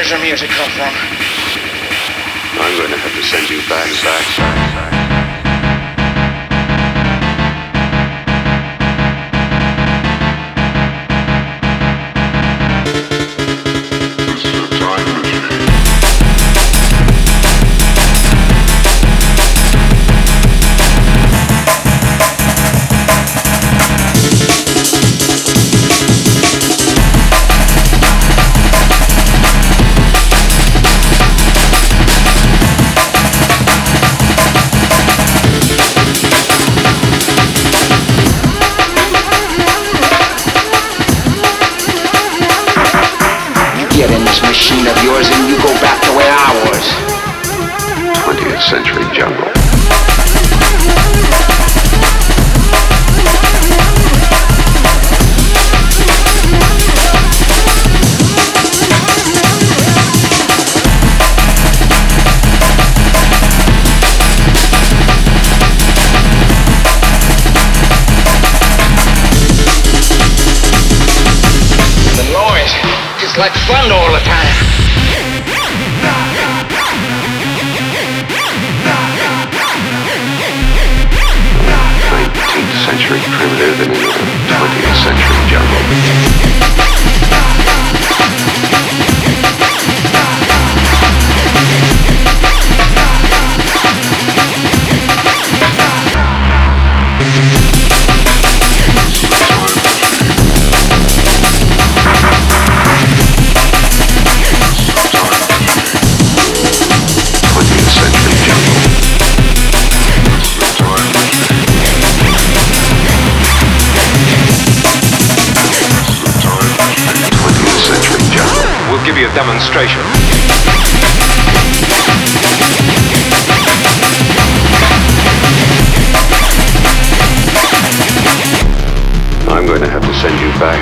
does your music come from? I'm going to have to send you back. Get in this machine of yours and you go back to where I was. 20th century jungle. Like fun all the time. 19th century primitive and into the 20th century jungle. Give you a demonstration. I'm going to have to send you back.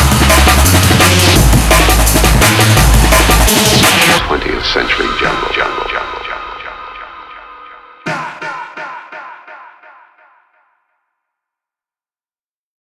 Century jungle.